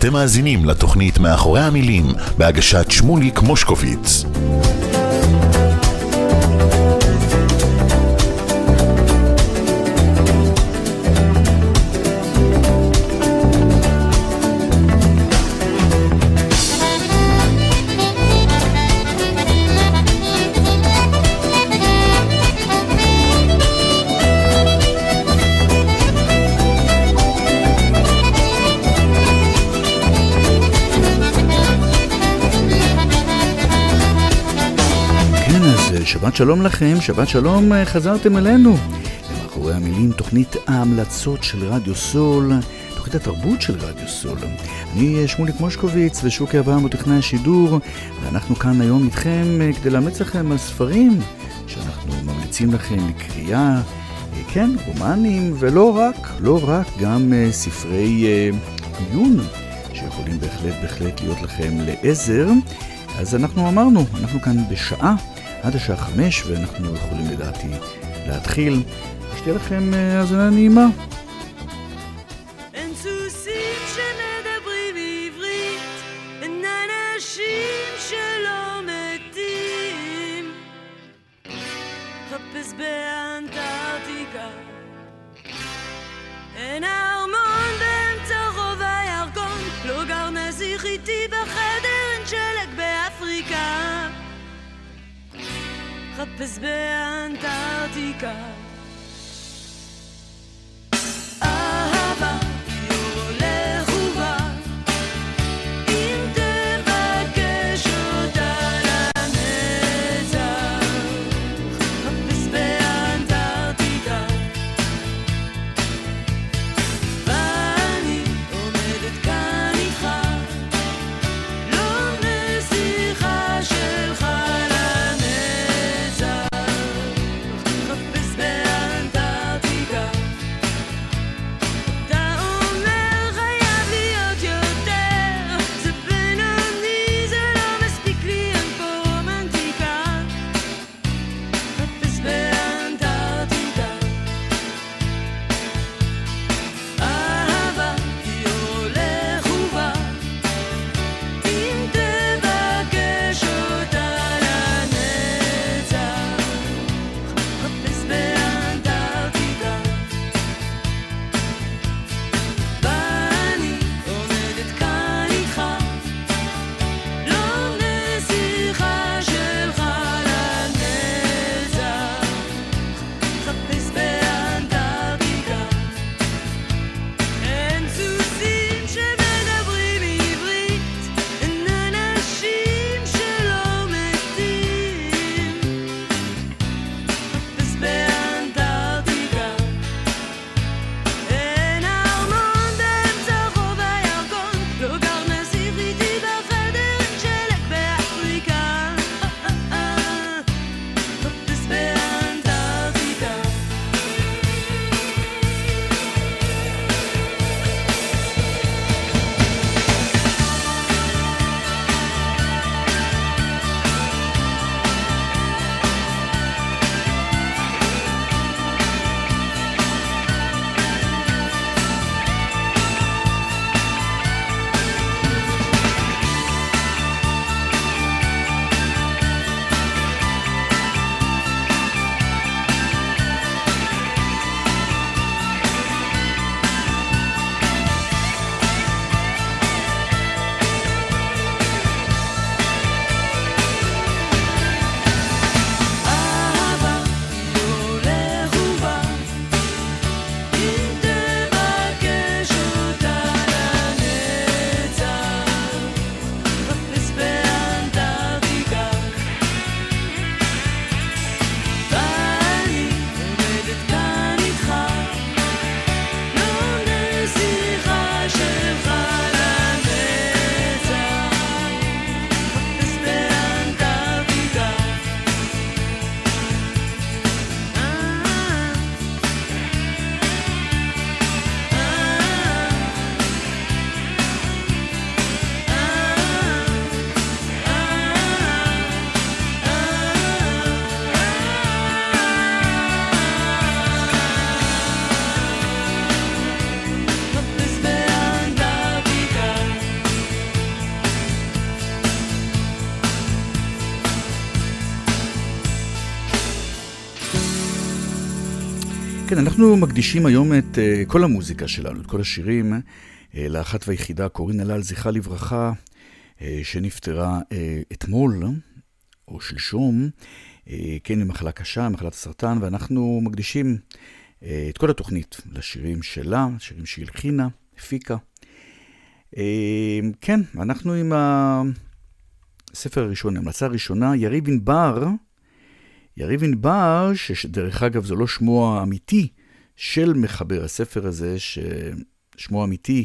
אתם מאזינים לתוכנית מאחורי המילים בהגשת שמוליק מושקוביץ. שבת שלום לכם, שבת שלום, חזרתם אלינו מאחורי המילים, תוכנית ההמלצות של רדיו סול, תוכנית התרבות של רדיו סול. אני שמוליק מושקוביץ ושוקי אברהם וטכנאי השידור, ואנחנו כאן היום איתכם כדי להמליץ לכם על ספרים שאנחנו ממליצים לכם לקריאה, כן, רומנים, ולא רק, גם ספרי עיון שיכולים בהחלט להיות לכם לעזר. אז אנחנו אמרנו, אנחנו כאן בשעה עד השעה 5, ואנחנו יכולים לדעתי להתחיל. שתהיה לכם האזנה נעימה. אין סוסים שמדברים עברית, אין אנשים שלא מתים. חפש באנטארקטיקה, אין ארמון באמצע רוב הירקון, לא גר נסיך איתי בחדר, אין שלג באפריקה. חפש באנטארקטיקה, אהבה הולך ובא, אם תבקש אותה לנצח. חפש באנטארקטיקה, ואני עומדת כאן איתך, לא נסיכה שלך לנצח. חפש באנטארקטיקה, כן, אנחנו מקדישים היום את כל המוזיקה שלנו, את כל השירים, לאחת והיחידה קורין הלל, זכרה לברכה, שנפטרה אתמול, או שלשום, כן, ממחלה קשה, מחלת הסרטן, ואנחנו מקדישים את כל התוכנית לשירים שלה, שירים שהלחינה, הפיקה. כן, אנחנו עם הספר הראשון, המלצה הראשונה, יריב ענבר, שדרך אגב זו לא שמו האמיתי של מחבר הספר הזה, ששמו האמיתי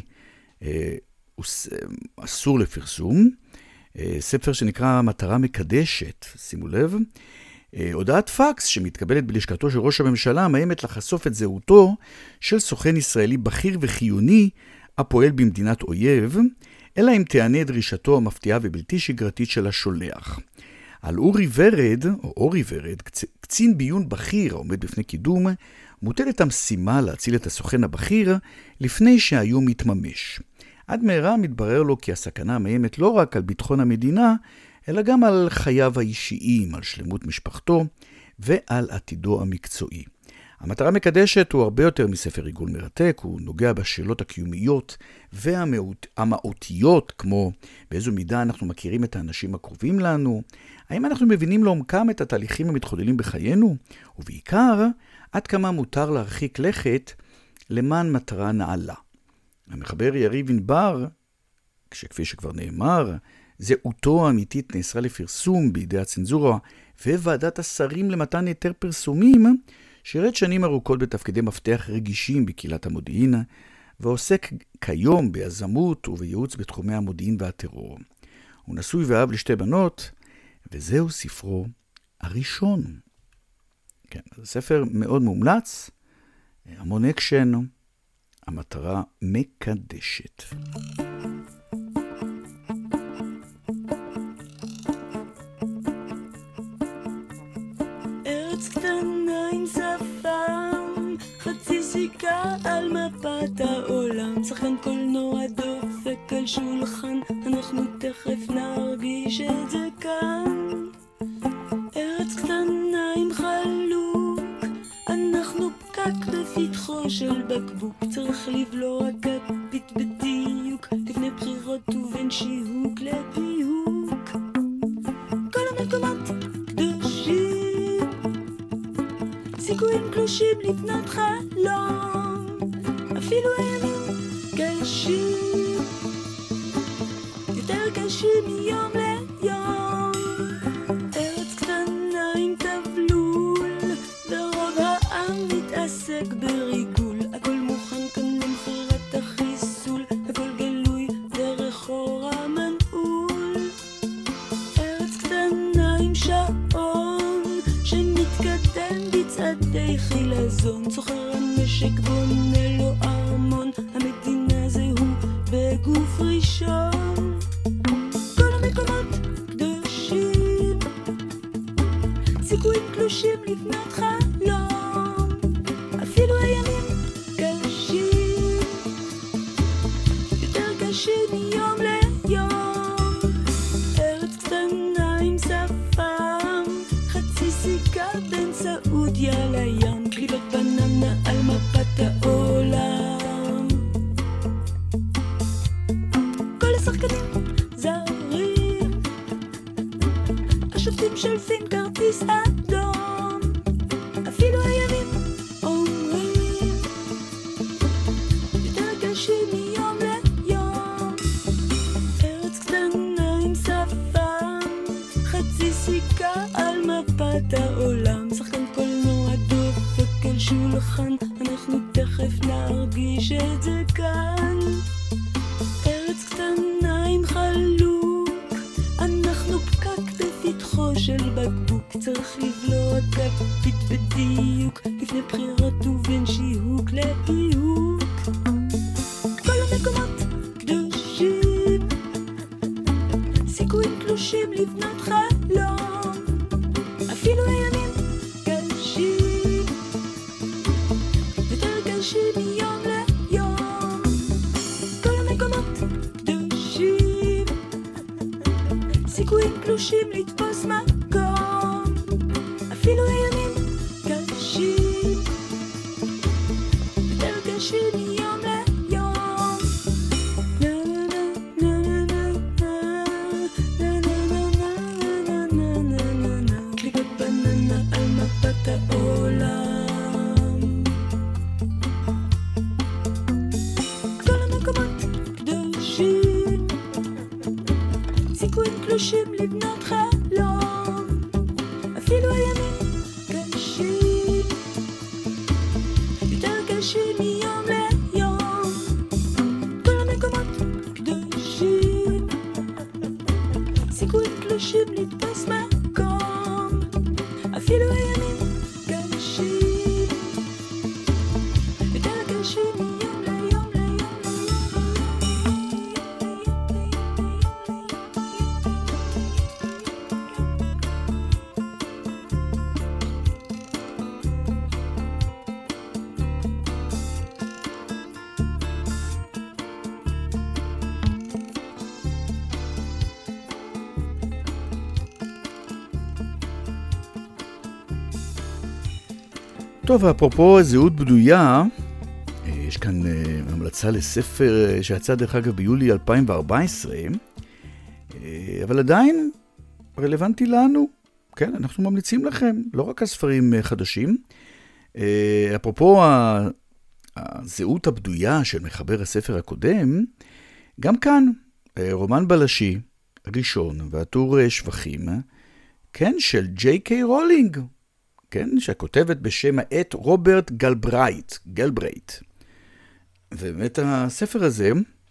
אסור לפרסום, ספר שנקרא מטרה מקדשת, שימו לב, הודעת פקס שמתקבלת בלשכתו של ראש הממשלה, מאיימת לחשוף את זהותו של סוכן ישראלי בכיר וחיוני, הפועל במדינת אויב, אלא אם תענה דרישתו המפתיעה ובלתי שגרתית של השולח. על אורי ורד, קצין ביון בכיר העומד בפני קידום, מוטלת המשימה להציל את הסוכן הבכיר לפני שהאיום מתממש. עד מהרה מתברר לו כי הסכנה מאיימת לא רק על ביטחון המדינה, אלא גם על חייו האישיים, על שלמות משפחתו ועל עתידו המקצועי. המטרה מקדשת הוא הרבה יותר מספר עיגול מרתק, הוא נוגע בשאלות הקיומיות והמהותיות, כמו באיזו מידה אנחנו מכירים את האנשים הקרובים לנו, האם אנחנו מבינים לעומקם את התהליכים המתחוללים בחיינו, ובעיקר, עד כמה מותר להרחיק לכת למען מטרה נעלה. המחבר יריב ענבר, כפי שכבר נאמר, זהותו האמיתית נאסרה לפרסום בידי הצנזורה וועדת השרים למתן היתר פרסומים, שירת שנים ארוכות בתפקידי מפתח רגישים בקהילת המודיעין, ועוסק כיום ביזמות ובייעוץ בתחומי המודיעין והטרור. הוא נשוי ואב לשתי בנות, וזהו ספרו הראשון. כן, זה ספר מאוד מומלץ, המון אקשן, המטרה מקדשת. ארץ קטנה עם שפם, חצי סיכה על מפת העולם, שחקן קולנוע דופק על שולחן, אנחנו תכף נרגיש את זה כאן. ארץ קטנה עם חלוק, אנחנו פקק בפתחו של בקבוק, צריך לבלוע כפית בדיוק, לפני בחירות ובין שיהוק לפיהוק. כל המקומות קדושים, סיכויים קלושים לבנות חלום, אפילו הימים קשים, יותר קשים מיום ליום. ארץ קטנה עם תבלול, ורוב העם מתעסק בריגול, הכל מוכן כאן למחירת החיסול, הכל גלוי דרך אור המנעול. ארץ קטנה עם שעון שמתקדם בצעדי חילזון, סוחר הנשק בונה לו ארמון, המדינה זה הוא בגוף ראשון. כל המקומות קדושים, סיכויים קלושים לבנות חלום, אפילו הימים קשים, יותר קשים מיום ליום. ארץ קטנה עם שפם, חצי סיכה בין סעודיה לים, קליפת בננה על מפת העולם. כל השחקנים זרים, השופטים שולפים כרטיס אדום, אפילו הימים אומרים, יותר קשים מיום ליום. ארץ קטנה עם שפם, חצי סיכה על מפת העולם, שחקן קולנוע דופק על שולחן, אנחנו תכף נרגיש את זה כאן. ארץ קטנה עם חלוק, אנחנו פקק בפתחו של בקבוק, צריך לבלוע כפית בדיוק, לפני בחירות ובין שיהוק לפיהוק. כל המקומות קדושים, סיכויים קלושים לבנות חלום, אפילו הימים קשים, יותר קשים מיום ליום. כל המקומות קדושים, סיכויים קלושים לתפוס מקום, אפילו הימים קשים, קדושים לבנות חלום, אפילו הימים קשים, יותר קשים מיום ליום, כל המקומות קדושים, סיכויים קלושים לתפוס מקום, אפילו הימים קשים, יותר קשים מיום ליום ליום. טוב, אפרופו זהות בדויה, יש כאן המלצה לספר שיצא דרך אגב ביולי 2014, אבל עדיין רלוונטי לנו. כן, אנחנו ממליצים לכם, לא רק הספרים חדשים. אפרופו הזהות הבדויה של מחבר הספר הקודם, גם כאן רומן בלשי ראשון והטור שבחים, כן, של ג'יי.קיי רולינג, כן, שכותבת בשם העט רוברט גלברייט. ובאמת הספר הזה,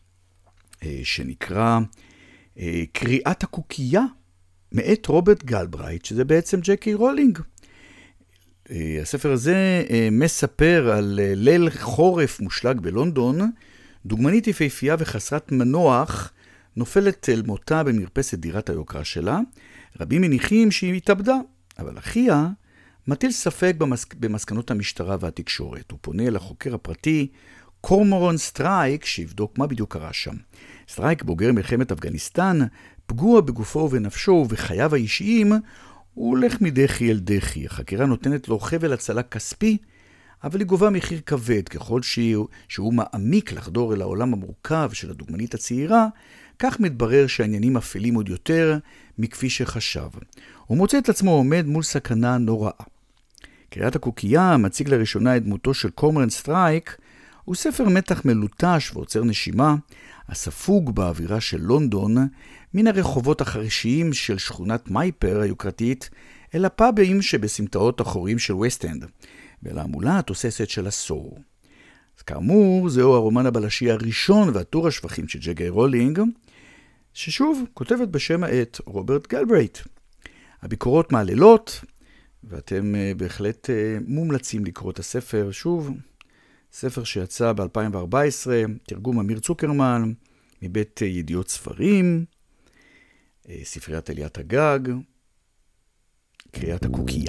שנקרא קריאת הקוקייה, מעט רוברט גלברייט, שזה בעצם ג'יי.קיי רולינג. הספר הזה מספר על ליל חורף מושלג בלונדון, דוגמנית יפהפייה וחסרת מנוח, נופלת אל מותה במרפסת דירת היוקרה שלה. רבים מניחים שהיא התאבדה, אבל אחיה מטיל ספק במסקנות המשטרה והתקשורת. הוא פונה לחוקר הפרטי קורמורן סטרייק שיבדוק מה בדיוק קרה שם. סטרייק, בוגר מלחמת אפגניסטן, פגוע בגופו ובנפשו ובחייו האישיים, הוא הולך מדחי אל דחי. החקירה נותנת לו חבל הצלה כספי, אבל היא גובה מחיר כבד. ככל שהוא מעמיק לחדור אל העולם המורכב של הדוגמנית הצעירה, כך מתברר שהעניינים אפלים עוד יותר מכפי שחשב. הוא מוצא את עצמו עומד מול סכנה נוראה. קריאת הקוקייה מציג לראשונה את דמותו של קורמורן סטרייק, הוא ספר מתח מלוטש ועוצר נשימה, הספוג באווירה של לונדון, מן הרחובות החרישיים של שכונת מייפר היוקרתית, אל הפאבים שבסמטאות החורים של וסט-אנד, ואל ההמולה התוססת של הסור. אז כאמור, זהו הרומן הבלשי הראשון והטור השבחים של ג'יי.קיי רולינג, ששוב כותבת בשם העט רוברט גלברייט. הביקורות מעללות, ואתם בהחלט מומלצים לקרוא את הספר. שוב, ספר שיצא ב-2014, תרגום אמיר צוקרמן, מבית ידיעות ספרים, ספריית עליית הגג, קריאת הקוקייה.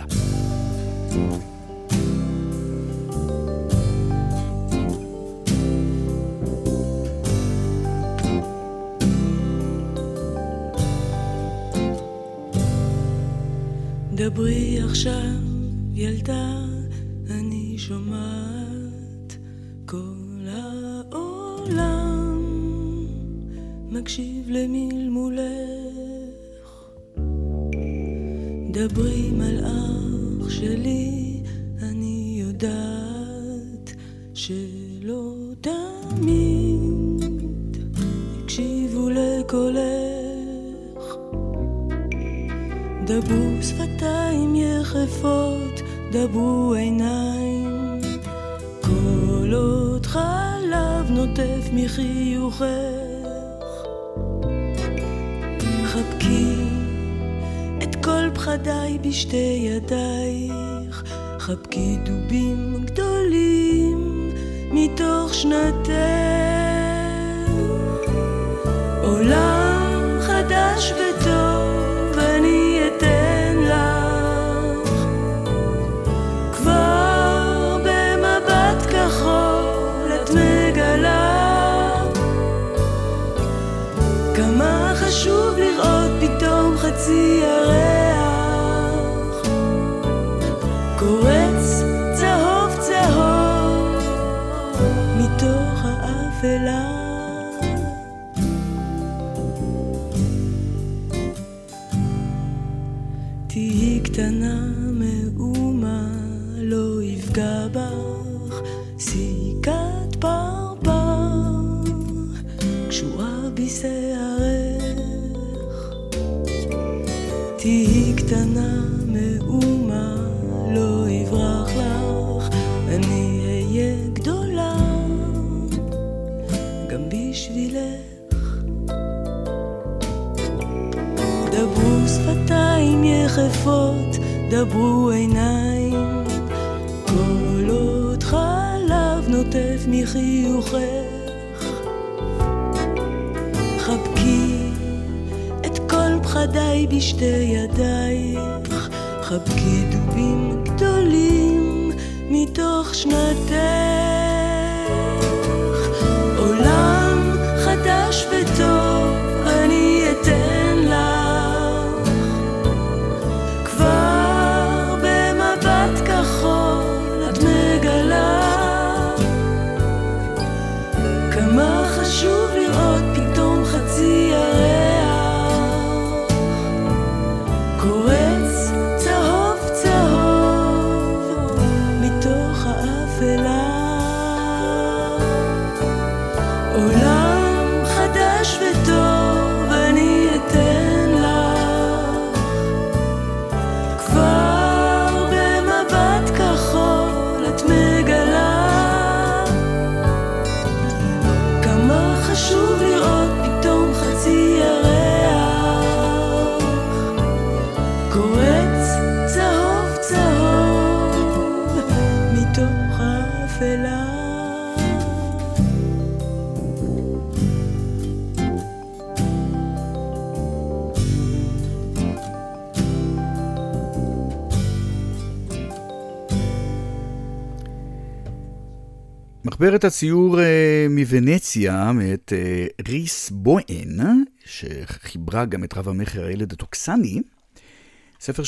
דברי עכשיו ילדה, אני שומעת כל העולם מקשיב למלמולך. דברי מלאך שלי, אני יודעת שלא תמיד הקשיבו לקולך. דברו שפתיים יחפות, דברו עיניים, כל עוד חלב נוטף מחיוכך. חבקי את כל פחדיי בשתי ידייך, חבקי דובים גדולים מתוך שנתך. עולם חדש וטוב אני אתן לך, כבר במבט כחול את מגלה כמה חשוב לראות פתאום חצי ירח קורץ צהוב צהוב מתוך האפלה. תהי קטנה מאומה, לא יפגע בך סיכת פרפר קשורה בשערך. בשבילך. דברו שפתיים יחפות, דברו עיניים, כל עוד חלב נוטף מחיוכך. חבקי את כל פחדיי בשתי ידייך, חבקי דובים גדולים מתוך שנתך. עולם חדש וטוב אני אתן לך, כבר במבט כחול את מגלה כמה חשוב לראות פתאום חצי ירח קורץ צהוב צהוב מתוך האפלה. עולם חדש וטוב אני אתן לך, כבר במבט כחול את מגלה כמה חשוב לראות פתאום חצי ירח קורץ צהוב צהוב מתוך האפלה. מחברת הציור מוונציה, מאת ריס בוהן, שחיברה גם את רב המחר הילד הטוקסני, ספר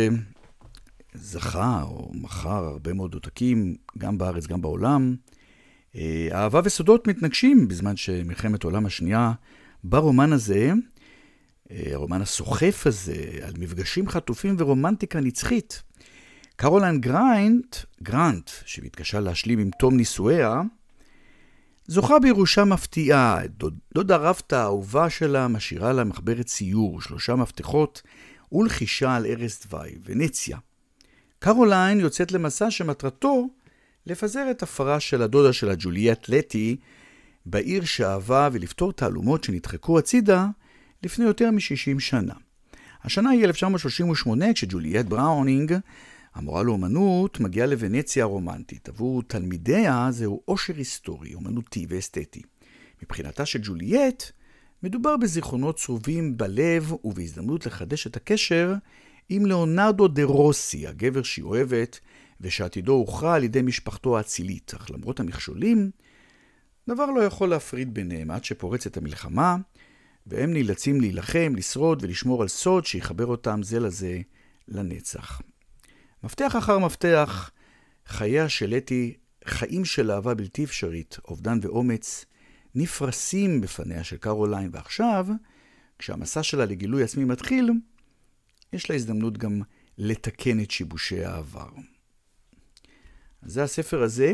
שזכה או מכר הרבה מאוד עותקים, גם בארץ, גם בעולם. אהבה וסודות מתנגשים בזמן שמלחמת העולם השנייה ברומן הזה, הרומן הסוחף הזה, על מפגשים חטופים ורומנטיקה נצחית. קרוליין גרנט, שמתקשה להשלים עם תום נישואיה, זוכה בירושה מפתיעה. דודה רבתא האהובה שלה משאירה לה מחברת ציור, 3 מפתחות ולחישה על ערש דווי, ונציה. קרוליין יוצאת למסע שמטרתו לפזר את הפרש של הדודה שלה, ג'וליאט לטי, בעיר שאהבה ולפתור תעלומות שנדחקו הצידה לפני יותר מ-60 שנה. השנה היא 1938, כשג'וליאט בראונינג, המורה לאומנות, מגיעה לוונציה הרומנטית. עבור תלמידיה זהו עושר היסטורי, אומנותי ואסתטי. מבחינתה של ג'וליאט, מדובר בזיכרונות צרובים בלב ובהזדמנות לחדש את הקשר עם ליאונרדו דה רוסי, הגבר שהיא אוהבת ושעתידו הוכרע על ידי משפחתו האצילית. אך למרות המכשולים, דבר לא יכול להפריד ביניהם עד שפורצת המלחמה, והם נאלצים להילחם, לשרוד ולשמור על סוד שיחבר אותם זה לזה לנצח. מפתח אחר מפתח, חייה של לטי, חיים של אהבה בלתי אפשרית, אובדן ואומץ, נפרסים בפניה של קרוליין, ועכשיו, כשהמסע שלה לגילוי עצמי מתחיל, יש לה הזדמנות גם לתקן את שיבושי העבר. אז זה הספר הזה,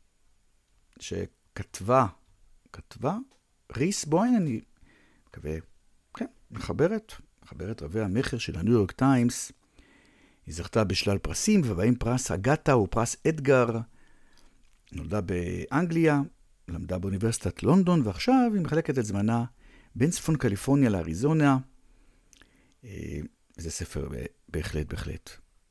שכתבה ריס בוהן, אני מקווה, כן, מחברת רבי המחר של הניו יורק טיימס. היא זכתה בשלל פרסים, ובהם פרס אגתה ופרס אדגר. נולדה באנגליה, למדה באוניברסיטת לונדון, ועכשיו היא מחלקת את זמנה בין צפון קליפורניה לאריזונה. זה ספר בהחלט.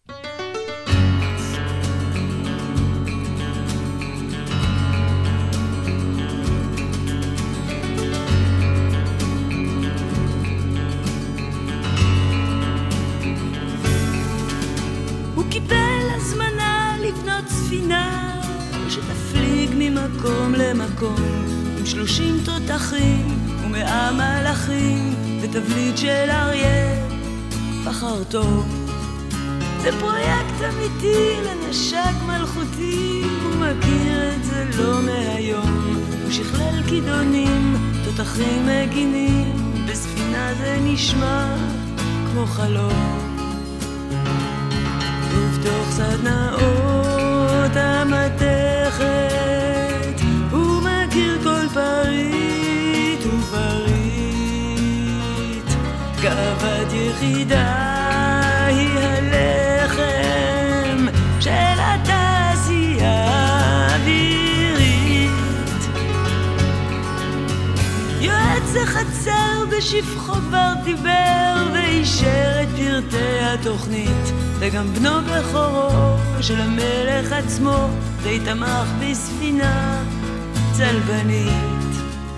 הוא קיבל הזמנה לבנות ספינה שתפליג ממקום למקום עם 30 תותחים ו100 מלאכים ותבליט של אריה בחרתו. זה פרויקט אמיתי לנשק מלכותי, הוא מכיר את זה לא מהיום. הוא שכלל כידונים, תותחים מגינים, בספינה זה נשמע כמו חלום. ובתוך סדנאות המתכת הוא מכיר כל פריט ופריט. גאוות יחידה היא הלחם של התעשייה האווירית. יועץ החצר בשפחו כבר דיבר ואישר את פרטי התוכנית, וגם בנו בכורו של המלך עצמו די תמך בספינה צלבנית.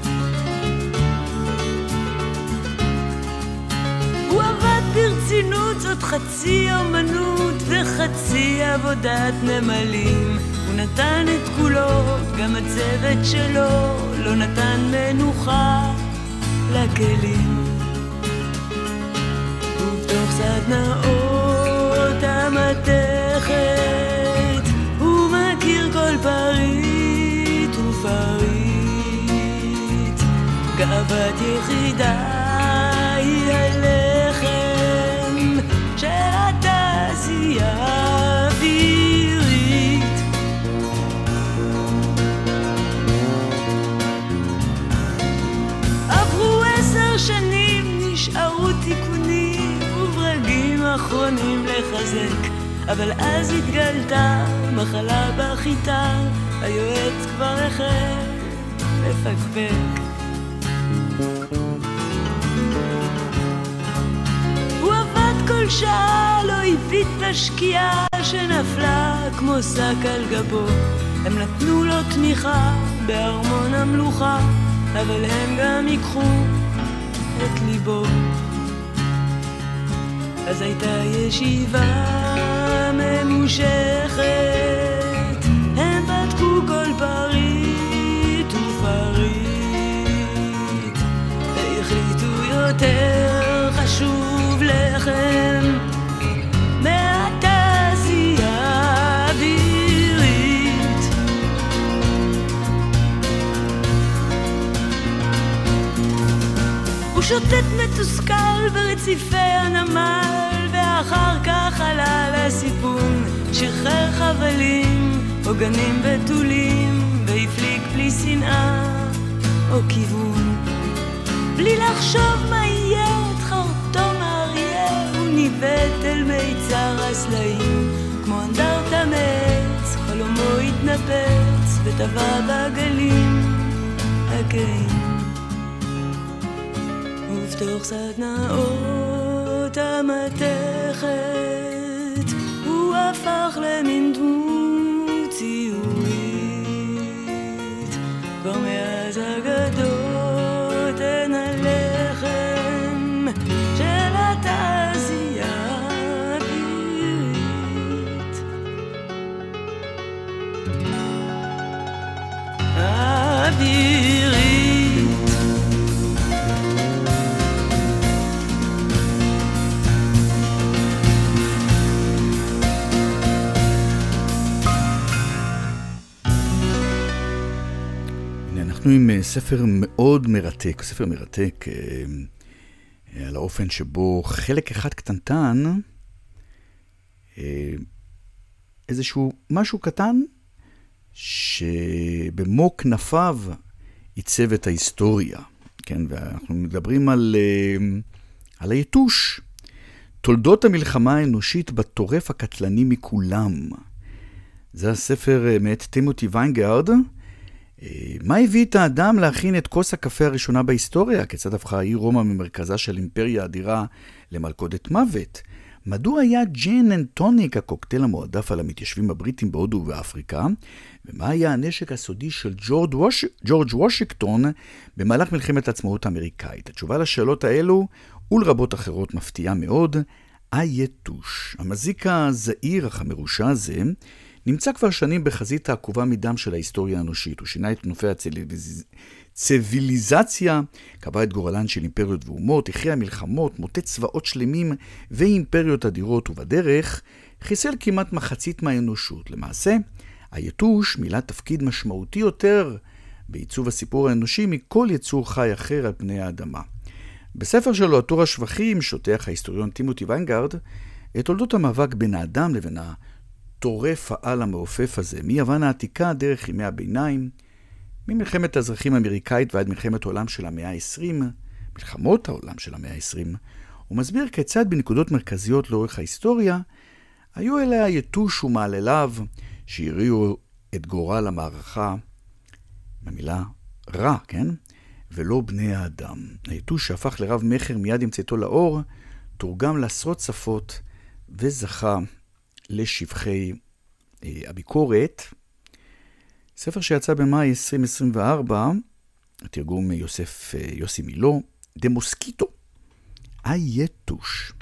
הוא עבד ברצינות, זאת חצי אומנות וחצי עבודת נמלים. הוא נתן את כולו, גם הצוות שלו לא נתן מנוחה לכלים. ובתוך סדנאות המתכת הוא מכיר כל פריט ופריט. גאוות יחידה היא הלחם של התעשייה האווירית. עברו 10 שנים, נשארו תיקונים וברגים אחרונים לחזק, אבל אז התגלתה מחלה בחיטה, היועץ כבר החל לפקפק. הוא עבד כל שעה, לא הביט בשקיעה שנפלה כמו שק על גבו. הם נתנו לו תמיכה בארמון המלוכה, אבל הם גם ייקחו את ליבו. אז הייתה ישיבה ממושכת, הם בדקו כל פריט ופריט, והחליטו יותר חשוב לכם מהתעשייה האווירית. הוא שוטט מתוסכל ברציפי הנמל, ואחר כך עלה לסיפון, שחרר חבלים, עוגנים בתולים, והפליג בלי שנאה או כיוון. בלי לחשוב מה יהיה, את חרטום האריה הוא ניווט אל מיצר הסלעים. כמו אנדרטה מעץ, חלומו התנפץ וטבע בגלים הכהים. ובתוך סדנאות המתכת הוא הפך למין דמות ציורית. כבר מאז אגדות הן הלחם של התעשייה האווירית. האווירית. אנחנו עם ספר מאוד מרתק, ספר מרתק על האופן שבו חלק אחד קטנטן, איזשהו משהו קטן, שבמו כנפיו עיצב את ההיסטוריה, כן? ואנחנו מדברים על היתוש, תולדות המלחמה האנושית בטורף הקטלני מכולם. זה הספר מאת טימותי ויינגרד. מה הביא את האדם להכין את כוס הקפה הראשונה בהיסטוריה? כיצד הפכה העיר רומא ממרכזה של אימפריה אדירה למלכודת מוות? מדוע היה ג'ין אנד טוניק הקוקטייל המועדף על המתיישבים הבריטים בהודו ובאפריקה? ומה היה הנשק הסודי של ג'ורג' וושינגטון במהלך מלחמת העצמאות האמריקאית? התשובה לשאלות האלו ולרבות אחרות מפתיעה מאוד, היתוש. המזיק הזעיר אך המרושע הזה נמצא כבר שנים בחזית העקובה מדם של ההיסטוריה האנושית. הוא שינה את תנופי הציוויליזציה, קבע את גורלן של אימפריות ואומות, הכריע מלחמות, מוטט צבאות שלמים ואימפריות אדירות, ובדרך חיסל כמעט מחצית מהאנושות. למעשה, היתוש מילא תפקיד משמעותי יותר בעיצוב הסיפור האנושי מכל יצור חי אחר על פני האדמה. בספר שלו, עטור השבחים, שוטח ההיסטוריון טימותי ויינגרד את תולדות המאבק בין האדם לבין טורף העל המעופף הזה, מיוון העתיקה דרך ימי הביניים, ממלחמת האזרחים האמריקאית ועד מלחמת העולם של המאה ה-20, מלחמות העולם של המאה ה-20, הוא מסביר כיצד בנקודות מרכזיות לאורך ההיסטוריה היו אליה היתוש ומעלליו שהריעו את גורל המערכה, במילה רע, כן? ולא בני האדם. היתוש שהפך לרב מחר מיד עם צאתו לאור, תורגם לעשרות שפות וזכה לשבחי הביקורת. ספר שיצא במאי 2024, התרגום יוסי מילו, דה מוסקיטו, היתוש.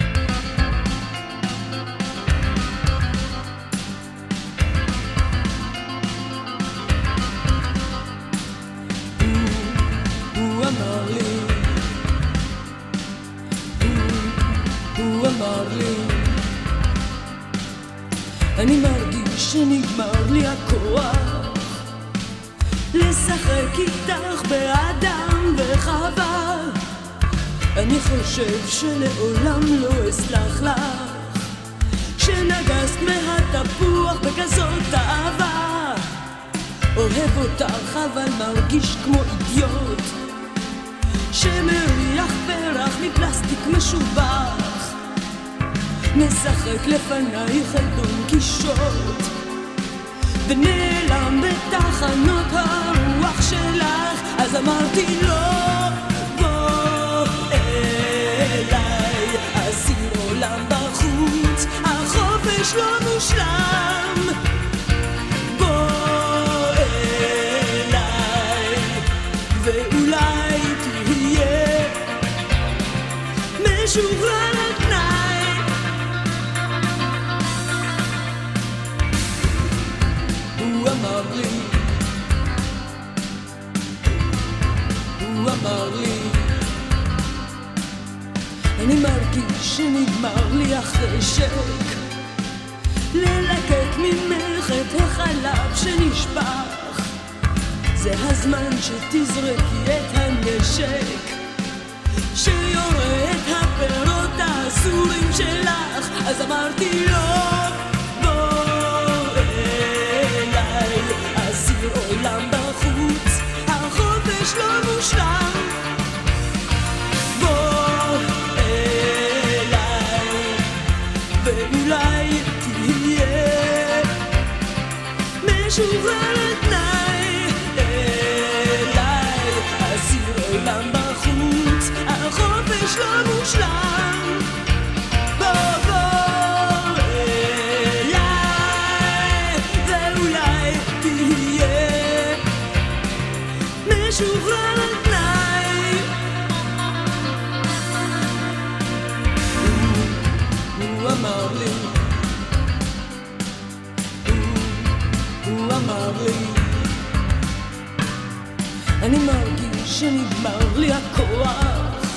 הוא אמר לי, אני מרגיש שנגמר לי הכוח לשחק איתך באדם וחווה. אני חושב שלעולם לא אסלח לך שנגסת מהתפוח בכזאת אהבה. אוהב אותך אבל מרגיש כמו אידיוט שמריח פרח מפלסטיק משובח, משחק לפנייך את דון קישוט ונעלם בתחנות הרוח שלך. אז אמרתי לו בוא אליי, אסיר עולם בחוץ, החופש לא מושלם. בוא אליי ואולי תהיה משוחרר על תנאי. הוא אמר לי, הוא אמר לי, אני מרגיש שנגמר לי החשק ללקק ממך את החלב שנשפך. זה הזמן שתזרקי את הנשק שיורה את הפירות האסורים שלך. אז אמרתי לו בוא אליי, אסיר עולם בחוץ, החופש לא מושלם. בוא אליי ואולי תהיה משוחרר על תנאי. אליי, אסיר עולם בחוץ, החופש לא מושלם. בוא אליי ואולי תהיה משוחרר על תנאי. הוא אמר לי, הוא אמר לי, אני מרגיש שנגמר לי הכוח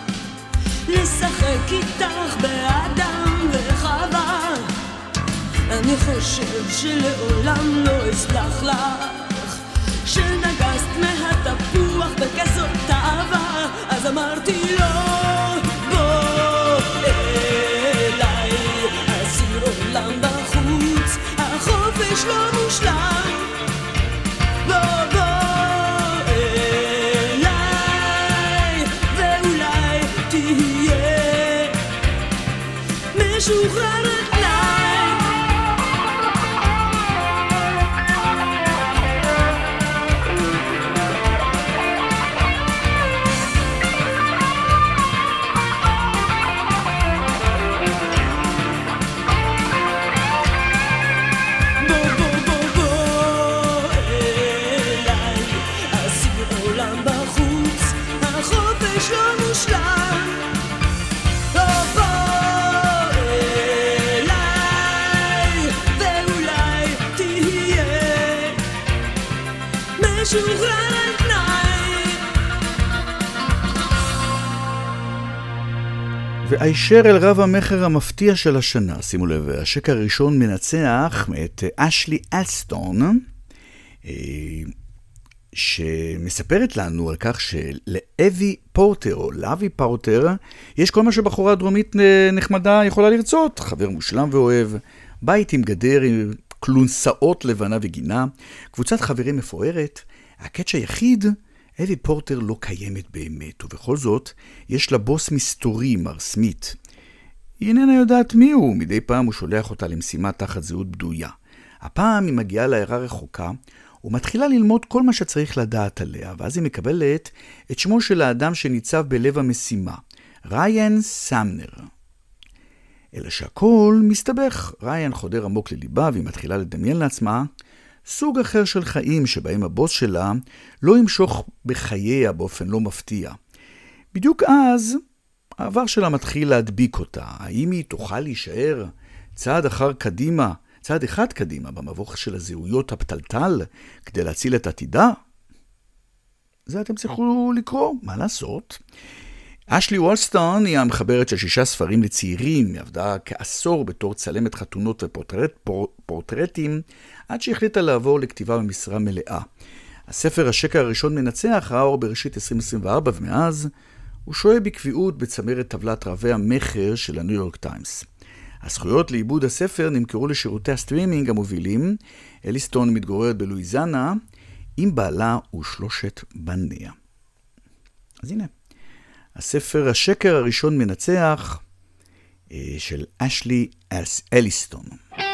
לשחק איתך באדם וחווה. אני חושב שלעולם לא אסלח לך שנגסת מהתפוח בכזאת אהבה. אז אמרתי לו בוא אליי, אסיר עולם בחוץ, החופש לא מושלם. בוא אליי ואולי תהיה משוחרר על תנאי. והישר אל רב המחר המפתיע של השנה. שימו לב, השק הראשון מנצח את אשלי אלסטון, שמספרת לנו על כך שלאבי פורטר או לוי פורטר יש כל מה שבחורה דרומית נחמדה יכולה לרצות: חבר מושלם ואוהב, בית עם גדר עם קלונסאות לבנה וגינה, קבוצת חברים מפוארת. הקטש היחיד, אבי פורטר לא קיימת באמת, ובכל זאת יש לה בוס מסתורי, מר סמית. היא איננה יודעת מי הוא, מדי פעם הוא שולח אותה למשימה תחת זהות בדויה. הפעם היא מגיעה לעיירה רחוקה, ומתחילה ללמוד כל מה שצריך לדעת עליה, ואז היא מקבלת את שמו של האדם שניצב בלב המשימה, ריין סמנר. אלא שהכל מסתבך. ריין חודר עמוק לליבה, והיא מתחילה לדמיין לעצמה סוג אחר של חיים שבהם הבוס שלה לא ימשוך בחייה באופן לא מפתיע. בדיוק אז העבר שלה מתחיל להדביק אותה. האם היא תוכל להישאר צעד אחד קדימה במבוך של הזהויות הפתלתל כדי להציל את עתידה? זה אתם צריכו לקרוא, מה לעשות? אשלי וולסטון היא המחברת של 6 ספרים לצעירים, היא עבדה כעשור בתור צלמת חתונות ופורטרטים, עד שהחליטה לעבור לכתיבה במשרה מלאה. הספר השקר הראשון מנצח ראה אור בראשית 2024, ומאז הוא שוהה בקביעות בצמרת טבלת רבי המחר של הניו יורק טיימס. הזכויות לעיבוד הספר נמכרו לשירותי הסטרימינג המובילים. אליסטון מתגוררת בלואיזיאנה עם בעלה ו3 בניה. אז הנה, הספר השקר הראשון מנצח של אשלי אליסטון.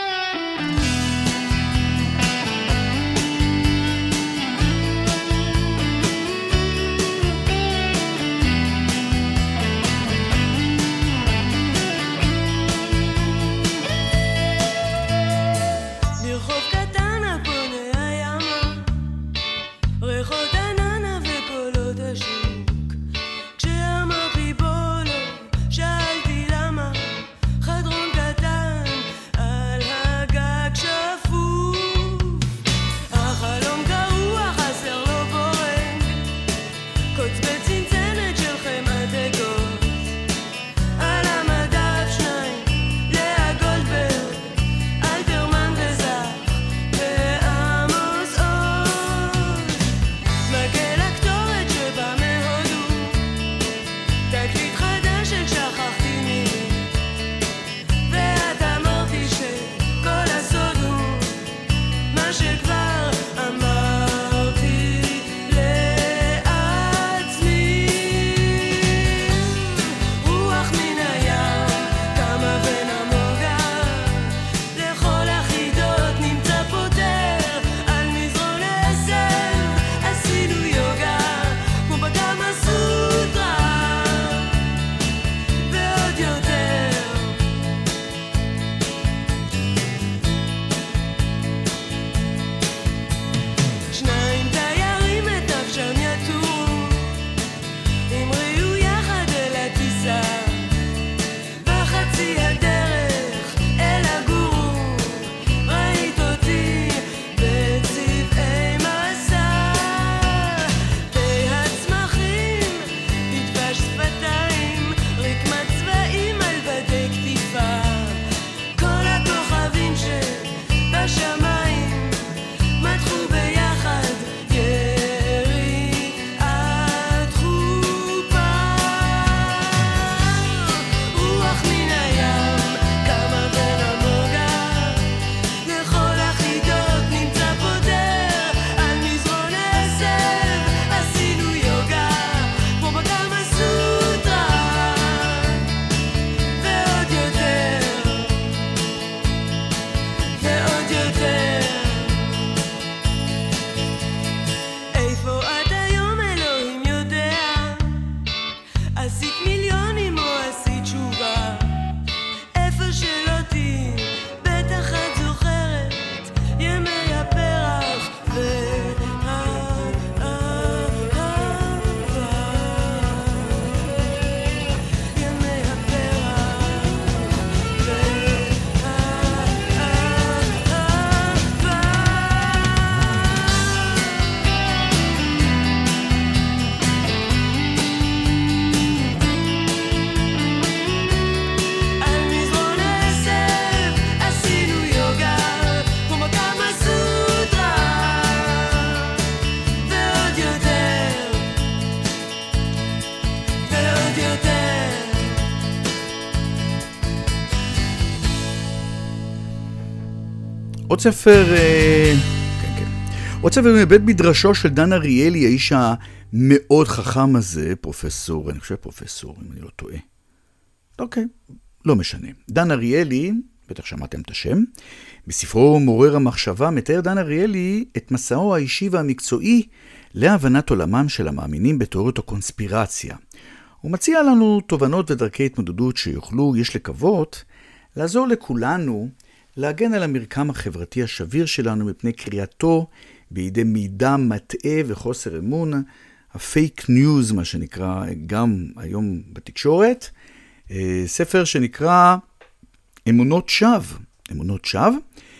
עוד ספר, עוד ספר מבית מדרשו של דן אריאלי, האיש המאוד חכם הזה, פרופסור, אני חושב פרופסור, אם אני לא טועה. אוקיי, לא משנה. דן אריאלי, בטח שמעתם את השם. בספרו מעורר המחשבה מתאר דן אריאלי את מסעו האישי והמקצועי להבנת עולמם של המאמינים בתיאוריות הקונספירציה. הוא מציע לנו תובנות ודרכי התמודדות שיוכלו, יש לקוות, לעזור לכולנו להגן על המרקם החברתי השביר שלנו מפני קריאתו בידי מידע מטעה וחוסר אמון, הפייק ניוז מה שנקרא גם היום בתקשורת. ספר שנקרא אמונות שווא. אמונות שווא.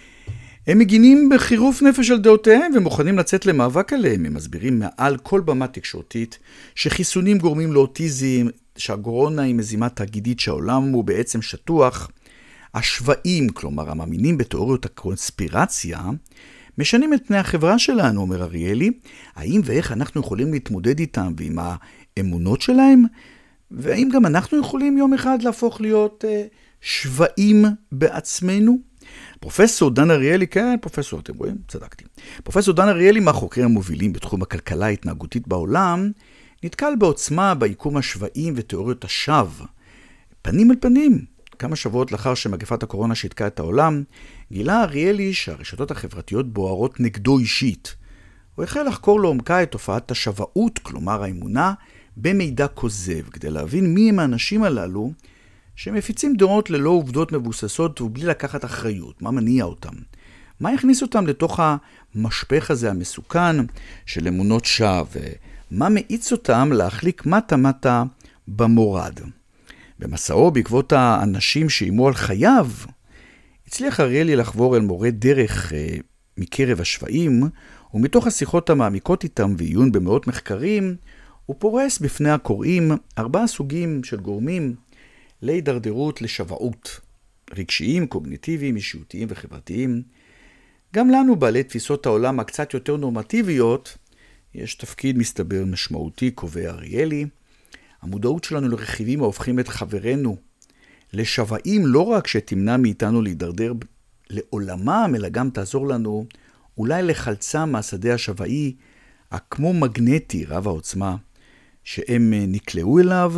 הם מגינים בחירוף נפש על דעותיהם ומוכנים לצאת למאבק עליהם. הם מסבירים מעל כל במה תקשורתית שחיסונים גורמים לאוטיזם, שהקורונה היא מזימה תאגידית שהעולם הוא בעצם שטוח. השוואים, כלומר המאמינים בתיאוריות הקונספירציה, משנים את פני החברה שלנו, אומר אריאלי. האם ואיך אנחנו יכולים להתמודד איתם ועם האמונות שלהם? והאם גם אנחנו יכולים יום אחד להפוך להיות שוואים בעצמנו? פרופסור דן אריאלי, כן, פרופסור, אתם רואים? צדקתי. פרופסור דן אריאלי, מהחוקרים המובילים בתחום הכלכלה ההתנהגותית בעולם, נתקל בעוצמה ביקום השוואים ותיאוריות השווא. פנים אל פנים. כמה שבועות לאחר שמגפת הקורונה שהתקעה את העולם, גילה אריאלי שהרשתות החברתיות בוערות נגדו אישית. הוא החל לחקור לעומקה את תופעת השוואות, כלומר האמונה, במידע כוזב, כדי להבין מי הם האנשים הללו שמפיצים דעות ללא עובדות מבוססות ובלי לקחת אחריות. מה מניע אותם? מה הכניס אותם לתוך המשפך הזה המסוכן של אמונות שווא? מה מאיץ אותם להחליק מטה במורד? במסעו בעקבות האנשים שאימו על חייו, הצליח אריאלי לחבור אל מורה דרך מקרב השוואים, ומתוך השיחות המעמיקות איתם ועיון במאות מחקרים, הוא פורס בפני הקוראים 4 סוגים של גורמים להידרדרות לשוואות, רגשיים, קוגניטיביים, אישיותיים וחברתיים. גם לנו, בעלי תפיסות העולם הקצת יותר נורמטיביות, יש תפקיד מסתבר משמעותי, קובע אריאלי. המודעות שלנו לרכיבים ההופכים את חברנו לשוואים לא רק שתמנע מאיתנו להידרדר לעולמם, אלא גם תעזור לנו אולי לחלצה מהשדה השוואי, הכמו מגנטי רב העוצמה, שהם נקלעו אליו,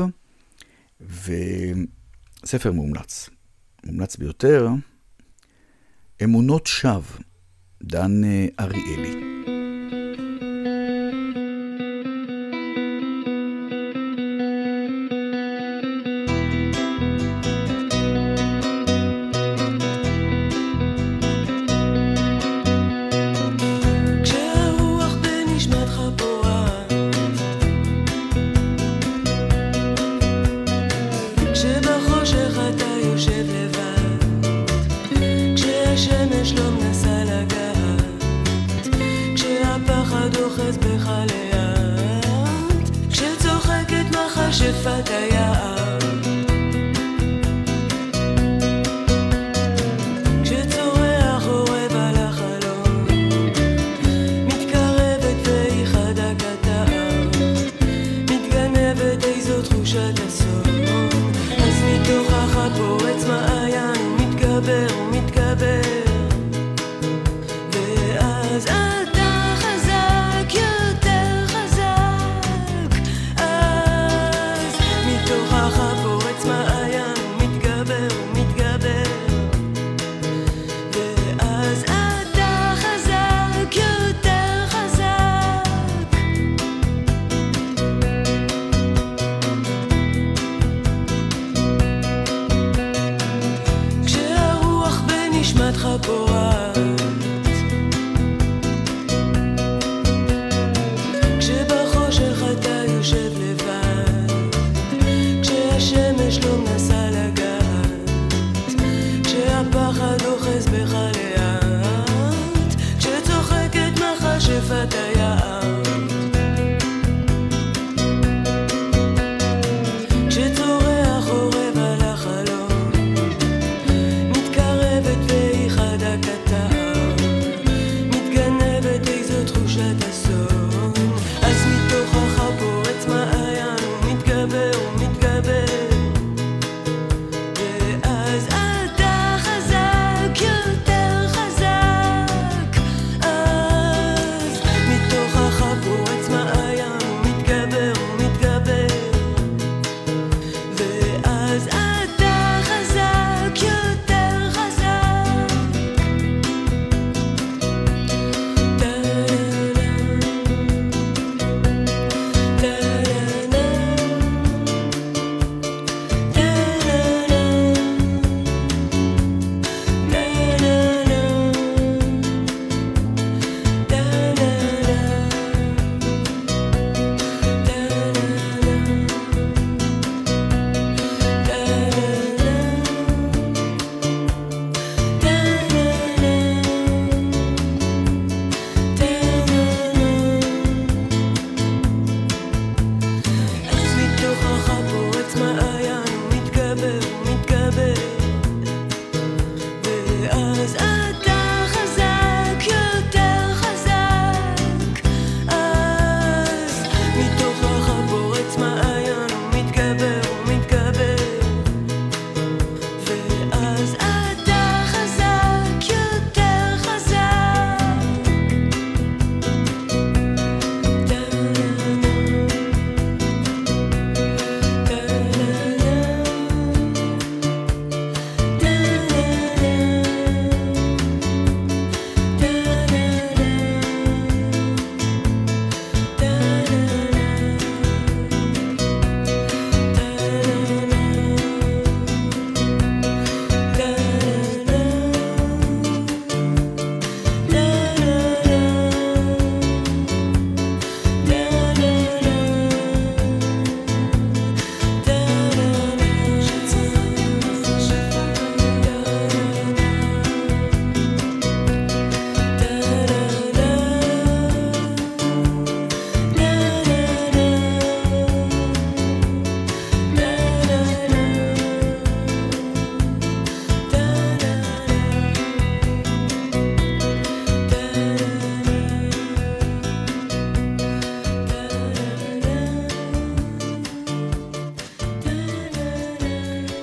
וספר מומלץ. מומלץ ביותר, אמונות שווא, דן אריאלי.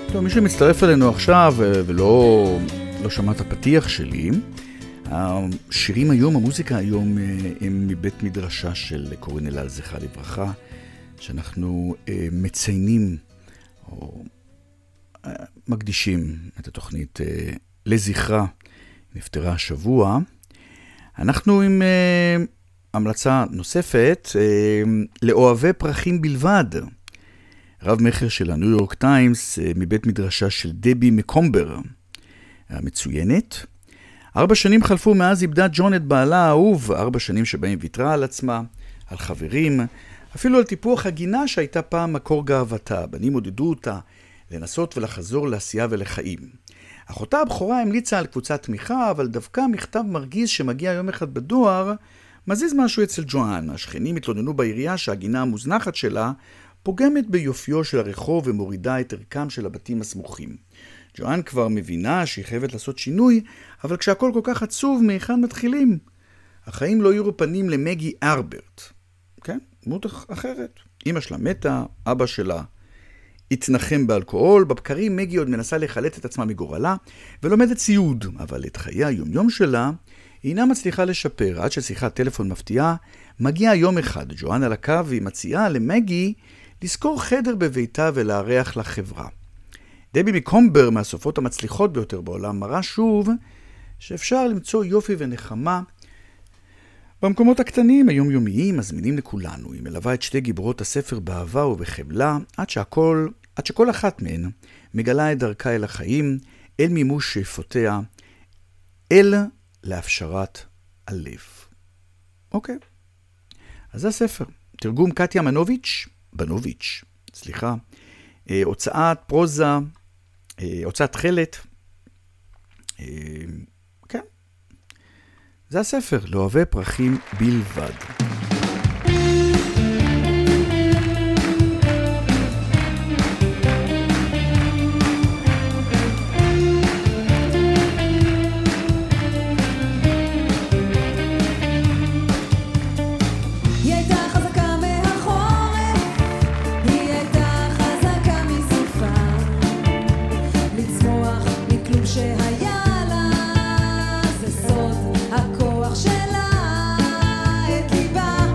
טוב, מי שמצטרף אלינו עכשיו ולא שמע את הפתיח שלי, השירים היום, המוזיקה היום, הם מבית מדרשה של קורין אלעל זכרה לברכה, שאנחנו מציינים או מקדישים את התוכנית לזכרה, נפטרה השבוע. אנחנו עם המלצה נוספת, לאוהבי פרחים בלבד, רב מחר של הניו יורק טיימס, מבית מדרשה של דבי מקומבר, המצוינת. 4 שנים חלפו מאז איבדה ג'ון את בעלה האהוב, 4 שנים שבהם ויתרה על עצמה, על חברים, אפילו על טיפוח הגינה שהייתה פעם מקור גאוותה. בנים עודדו אותה לנסות ולחזור לעשייה ולחיים. אחותה הבכורה המליצה על קבוצת תמיכה, אבל דווקא מכתב מרגיז שמגיע יום אחד בדואר, מזיז משהו אצל ג'ואן. השכנים התלוננו בעירייה שהגינה המוזנחת שלה פוגמת ביופיו של הרחוב ומורידה את ערכם של הבתים הסמוכים. ג'ואן כבר מבינה שהיא חייבת לעשות שינוי, אבל כשהכל כל כך עצוב, מהיכן מתחילים? החיים לא יראו פנים למגי ארברט. כן? דמות אחרת. אמא שלה מתה, אבא שלה התנחם באלכוהול, בבקרים מגי עוד מנסה לחלט את עצמה מגורלה, ולומדת סיוד, אבל את חיי היומיום שלה היא אינה מצליחה לשפר. עד ששיחת טלפון מפתיעה, מגיע יום אחד ג'ואן על הקו והיא מציעה למגי לזכור חדר בביתה ולארח לחברה. דבי מקומבר, מהסופרות המצליחות ביותר בעולם, מראה שוב שאפשר למצוא יופי ונחמה במקומות הקטנים, היומיומיים, מזמינים לכולנו. היא מלווה את 2 גיבורות הספר באהבה ובחמלה, עד שכל אחת מהן מגלה את דרכה אל החיים, אל מימוש שאיפותיה, אל להפשרת הלב. אוקיי. אז זה הספר. תרגום קטיה בנוביץ', הוצאת פרוזה, הוצאת חלט. כן. זה הספר, לאוהבי פרחים בלבד. הכוח שלה, את ליבה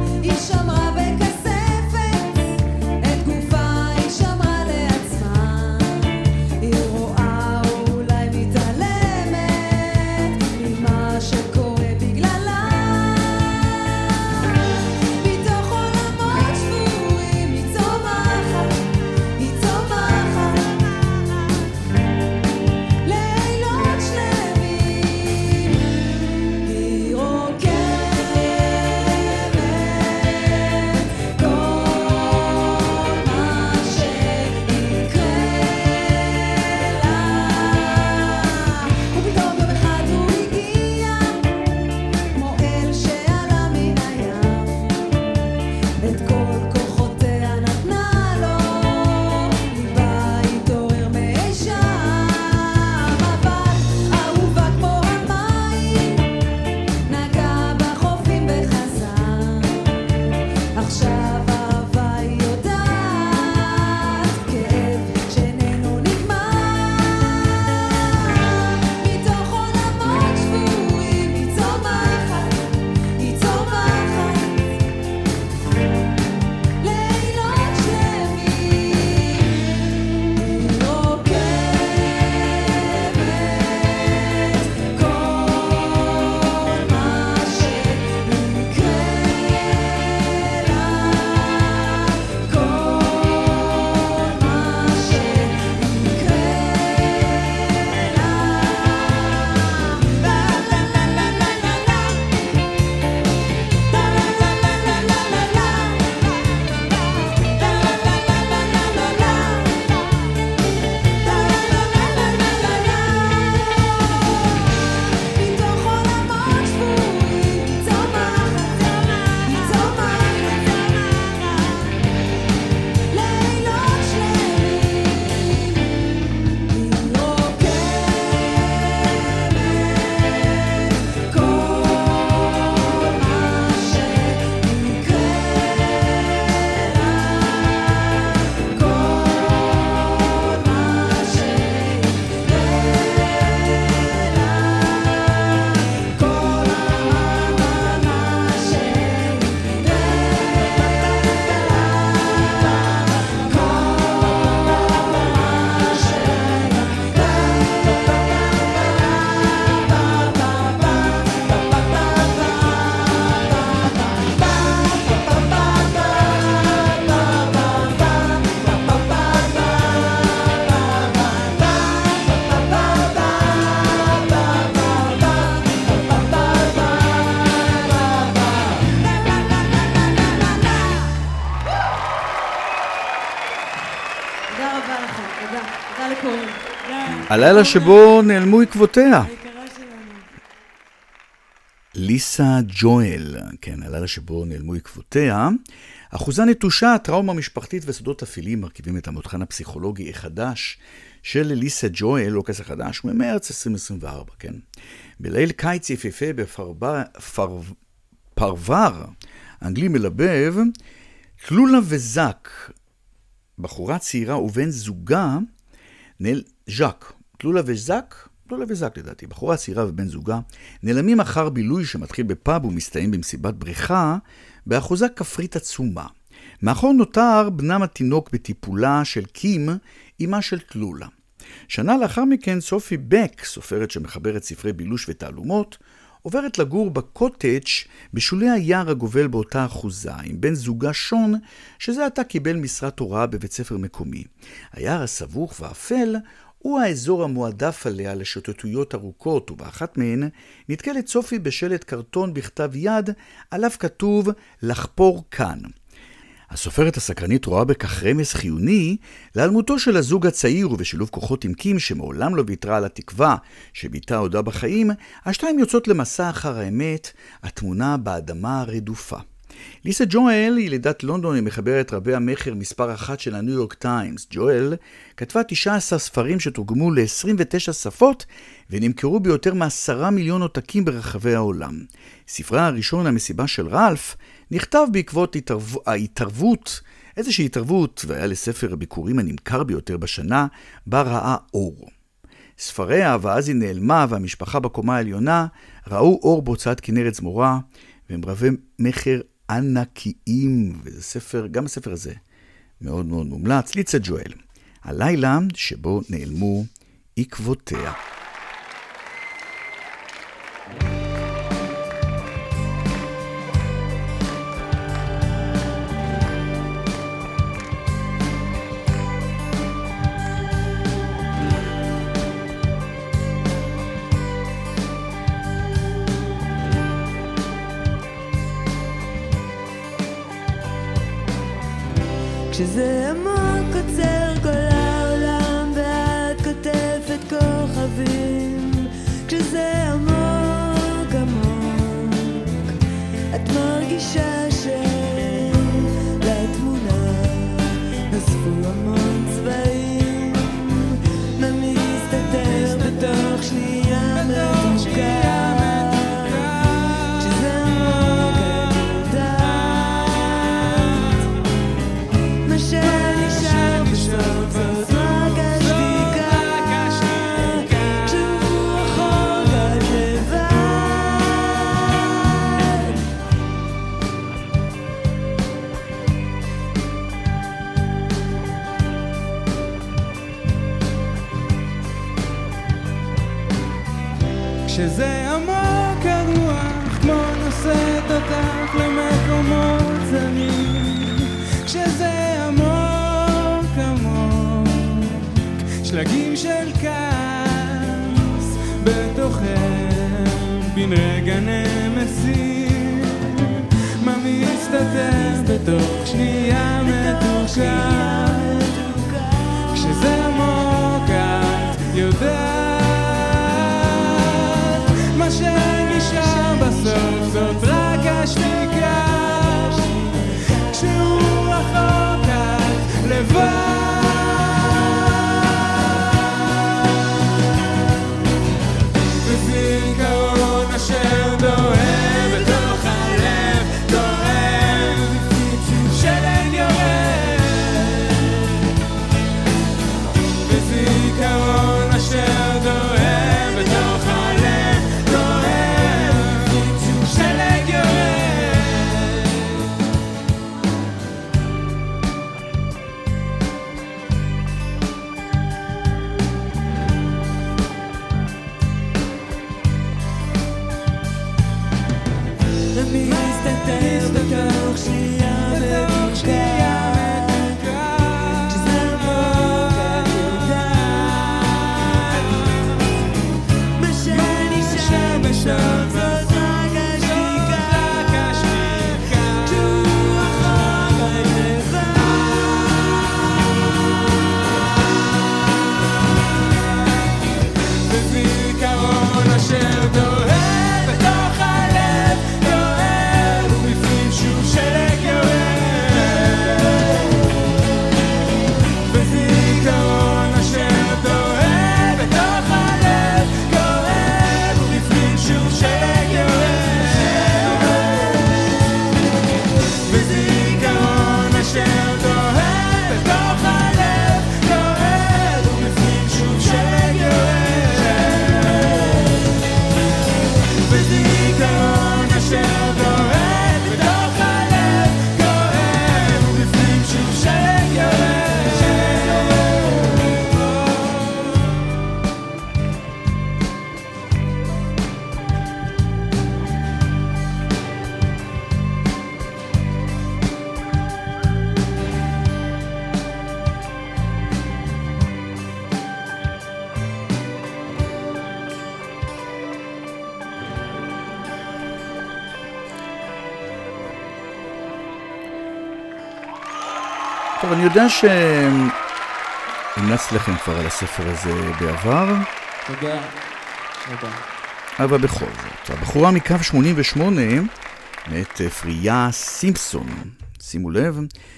תודה רבה לכם, תודה לקוראים. הלילה שבו נעלמו עקבותיה. ליסה ג'ואל, כן, הלילה שבו נעלמו עקבותיה. אחוזה נטושה, טראומה משפחתית וסודות אפלים מרכיבים את המותחן הפסיכולוגי החדש של ליסה ג'ואל, לא כזה חדש, הוא ממרץ 2024, כן. בליל קיץ יפהפה בפרבר אנגלי מלבב, תלולה וזק, בחורה צעירה ובן זוגה, ז'ק, תלולה וזק לדעתי, בחורה צעירה ובן זוגה, נעלמים אחר בילוי שמתחיל בפאב ומסתיים במסיבת בריכה, באחוזה כפרית עצומה. מאחור נותר בנם התינוק בטיפולה של קים, אמא של תלולה. שנה לאחר מכן סופי בק, סופרת שמחברת ספרי בילוש ותעלומות, עוברת לגור בקוטג' בשולי היער הגובל באותה אחוזה, עם בן זוגה שון, שזה עתה קיבל משרת הוראה בבית ספר מקומי. היער הסבוך ואפל הוא האזור המועדף עליה לשוטטויות ארוכות, ובאחת מהן נתקלת סופי בשלט קרטון בכתב יד, עליו כתוב לחפור כאן. הסופרת הסקרנית רואה בכך רמז חיוני להיעלמותו של הזוג הצעיר, ובשילוב כוחות עם קים שמעולם לא ויתרה על התקווה שביתה עודה בחיים, השתיים יוצאות למסע אחר האמת, התמונה באדמה הרדופה. ליסה ג'ואל היא לידת לונדון, היא מחברת רבי המחר מספר 1 של הניו יורק טיימס. ג'ואל כתבה 19 ספרים שתורגמו ל-29 שפות ונמכרו ביותר מ10 מיליון עותקים ברחבי העולם. ספרה הראשון, המסיבה של רלף, נכתב בעקבות איזושהי התערבות, והיה לספר הביקורים הנמכר ביותר בשנה, בה ראה אור. ספריה, ואז היא נעלמה, והמשפחה בקומה העליונה, ראו אור בהוצאת כנרת זמורה, והם רבי מחר ענקיים, וזה ספר, גם הספר הזה מאוד מאוד מומלץ. ליסה ג'ואל, הלילה שבו נעלמו עקבותיה. כשזה עמוק עוצר כל העולם ואת כותבת כוכבים, כשזה עמוק עמוק את מרגישה שלתמונה נוספו המון צבעים, מה מסתתר בתוך שנייה מתוקה. כשזה עמוק הרוח כמו נושאת אותך למקומות זרים, כשזה עמוק עמוק שלגים של כעס בתוכם בין רגע נמסים, מה מסתתר בתוך שנייה מתוקה. כשזה עמוק את יודעת מה שנשאר בסוף זאת רק השתיקה, כשהוא רחוק את לבד. וזיכרון אשר דוהר בתוך הלב, דוהר שלג יורד טוב, אני יודע שהמלצת לכם כבר על הספר הזה בעבר. תודה. תודה. אבל בכל זאת, הבחורה מקו 88, מאת פריה סימפסון, שימו לב,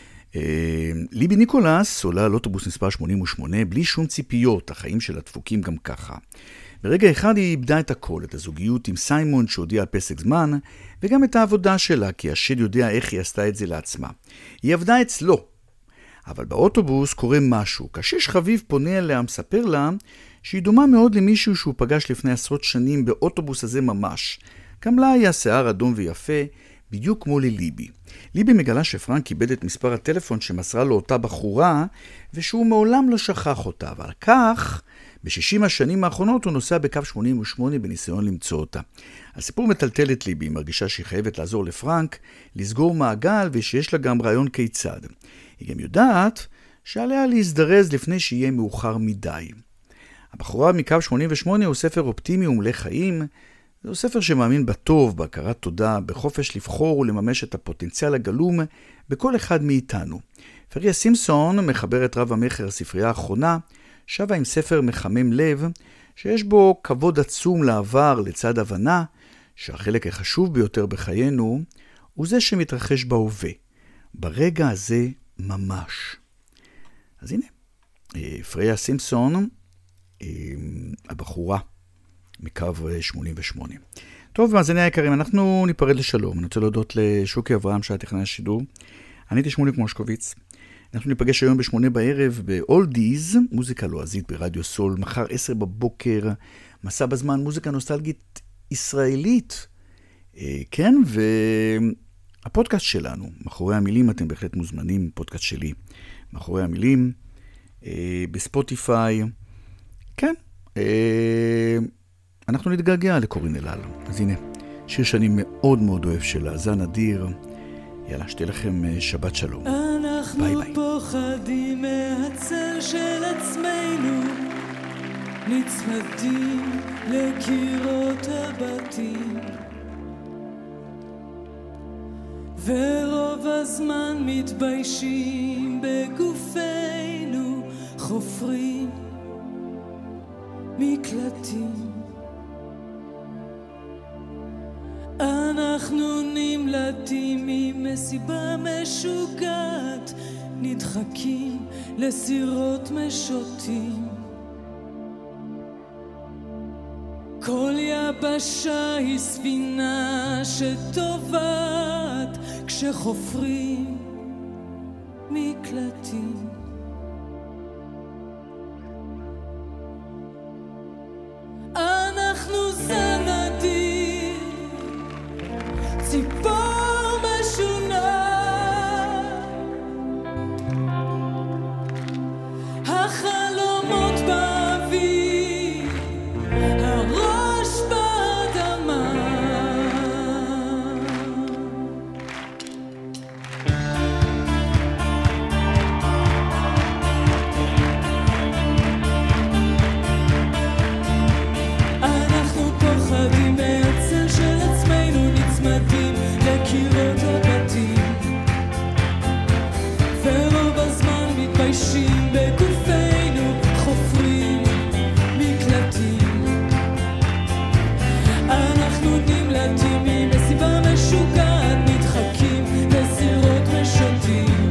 ליבי ניקולס עולה על אוטובוס מספר 88 בלי שום ציפיות, החיים שלה דפוקים גם ככה. ברגע אחד היא איבדה את הכל, את הזוגיות עם סיימון שהודיע על פסק זמן, וגם את העבודה שלה, כי השד יודע איך היא עשתה את זה לעצמה. היא עבדה אצלו, אבל באוטובוס קורה משהו. קשיש חביב פונה אליה, מספר לה שהיא דומה מאוד למישהו שהוא פגש לפני עשרות שנים באוטובוס הזה ממש. גם לה היה שיער אדום ויפה, בדיוק כמו לליבי. ליבי מגלה שפרנק איבד את מספר הטלפון שמסרה לו אותה בחורה, ושהוא מעולם לא שכח אותה, אבל כך, ב-60 השנים האחרונות הוא נוסע בקו 88 בניסיון למצוא אותה. הסיפור מטלטל את ליבי, היא מרגישה שהיא חייבת לעזור לפרנק, לסגור מעגל ושיש לה גם רעיון כיצד. היא גם יודעת שעליה להזדרז לפני שיהיה מאוחר מדי. הבחורה מקו 88 הוא ספר אופטימי ומלא חיים, זהו ספר שמאמין בטוב, בהכרת תודה, בחופש לבחור ולממש את הפוטנציאל הגלום בכל אחד מאיתנו. פריה סימפסון, מחברת רב המחר הספרייה האחרונה, שווה עם ספר מחמם לב, שיש בו כבוד עצום לעבר לצד הבנה, שהחלק החשוב ביותר בחיינו הוא זה שמתרחש בהווה, ברגע הזה ממש. אז הנה, פריה סימפסון, הבחורה מקו 88. טוב, מאזיני היקרים, אנחנו ניפרד לשלום. אני רוצה להודות לשוקי אברהם שהיה טכנאי השידור. אני הייתי שמוליק מושקוביץ. אנחנו ניפגש היום ב8 בערב ב-Oldies, מוזיקה לועזית ברדיו סול, מחר 10 בבוקר, מסע בזמן, מוזיקה נוסטלגית ישראלית. כן, והפודקאסט שלנו, מאחורי המילים, אתם בהחלט מוזמנים, פודקאסט שלי, מאחורי המילים, בספוטיפיי. כן, אנחנו נתגעגע לקורין אלל. אז הנה, שיר שאני מאוד מאוד אוהב שלה, זן אדיר. יאללה, שתהיה לכם שבת שלום. ביי ביי. אנחנו פוחדים מהצל של עצמנו, נצמדים לקירות הבתים, ורוב הזמן מתביישים בגופנו, חופרים מקלטים. אנחנו נמלטים ממסיבה משוגעת, נדחקים לסירות משוטים. כל יבשה היא ספינה שטובעת כשחופרים מקלטים. אנחנו זנדים, ציפור משונה, החלומות באוויר, הראש באדמה. אנחנו פוחדים מהצל של עצמנו, נצמדים לקירות הבתים, ורוב הזמן מתביישים בגופנו, חופרים מקלטים. אנחנו נמלטים ממסיבה משוגעת, נדחקים לסירות משוטים.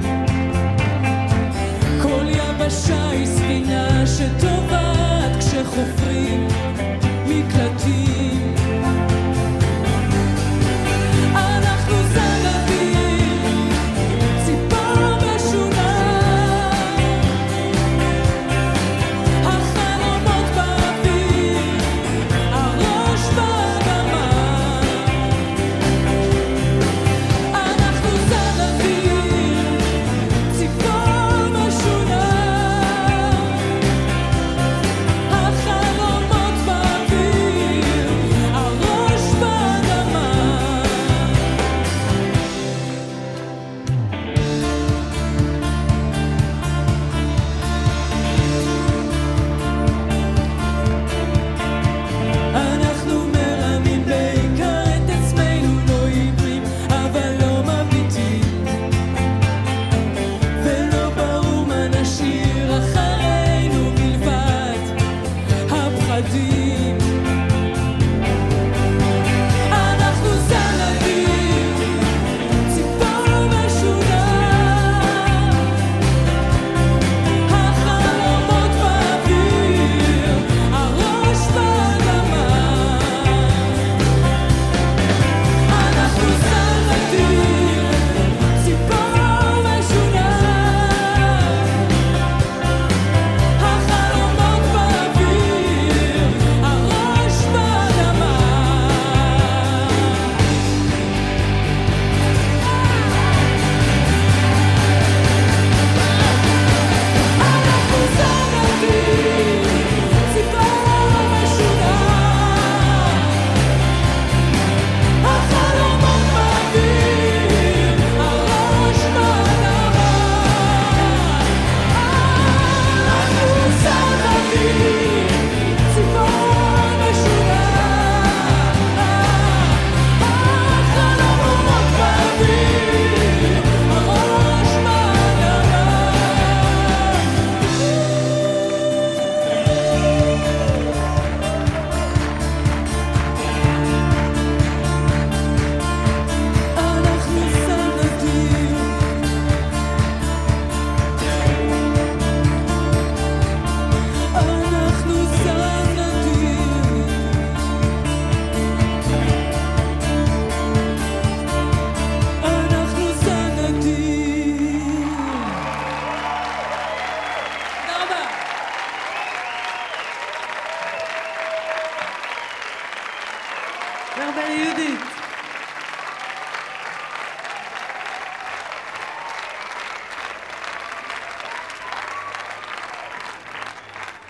כל יבשה היא ספינה שטובעת כשחופרים מקלטים. אנחנו זנבים, ציפור משונה, והרבה ליהודית.